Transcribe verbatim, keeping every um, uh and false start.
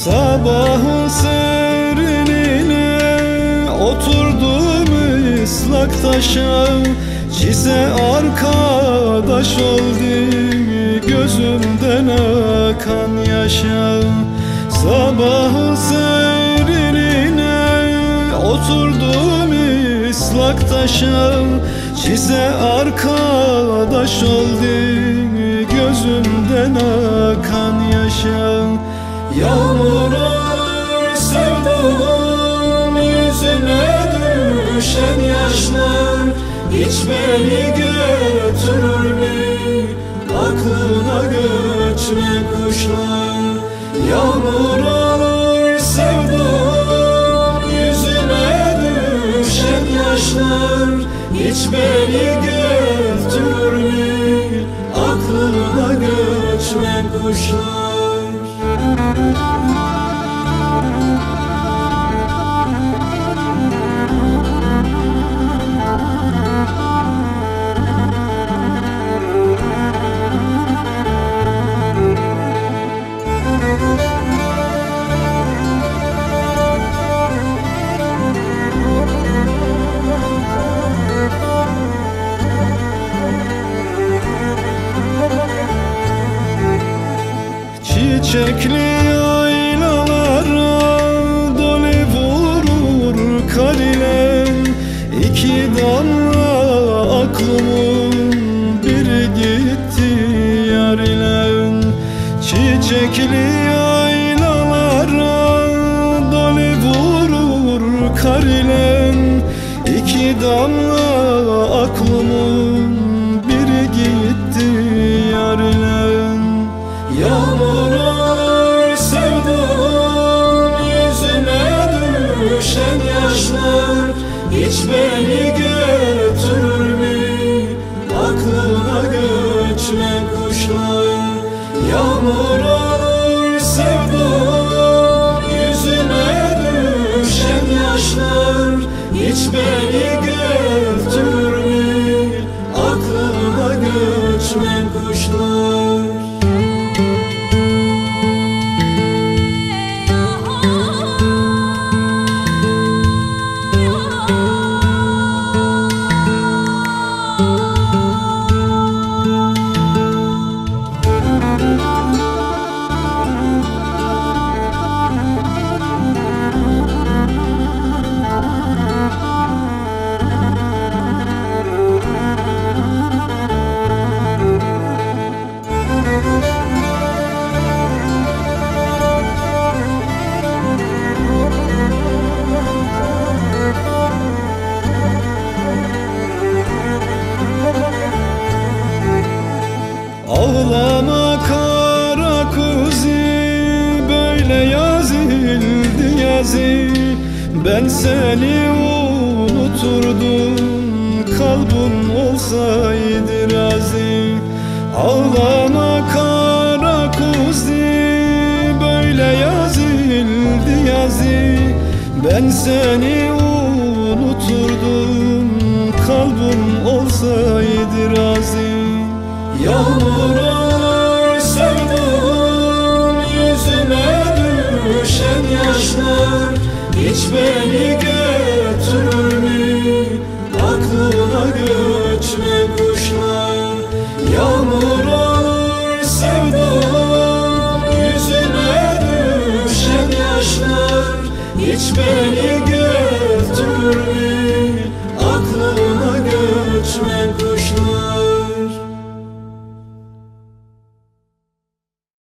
Sabahın serinine oturdum ıslak taşa, çize arkadaş oldu gözümden akan yaşa. Sabahın serinine oturdum ıslak taşa, çize arkadaş oldu gözümden akan yaşa. Yağmurlar sevdum yüzüne düşen yaşlar, hiç beni götürür mü aklına göçme kuşlar? Yağmurlar sevdum yüzüne düşen yaşlar, hiç beni götürür mü aklına göçme kuşlar? Çiçekli yaylalara dolu vurur kar ile, iki damla aklımın biri gitti yar ile. Çiçekli yaylalara dolu vurur kar ile, iki damla aklımın biri gitti yar ile. Yağmurlar sevdum yüzüne düşen yaşlar, hiç beni götürür mü aklına göçme kuşlar? Yağmurlar sevdum yüzüne düşen yaşlar, hiç beni götürür mü aklına göçme kuşlar? Ağlama kara kuzi, böyle yazıldı yazı. Ben seni unuturdum, kalbim olsaydı razı. Ağlama kara kuzi, böyle yazıldı yazı. Ben seni unuturdum, kalbim olsaydı razı. Yağmurlar sevdum yüzüne düşen yaşlar, hiç beni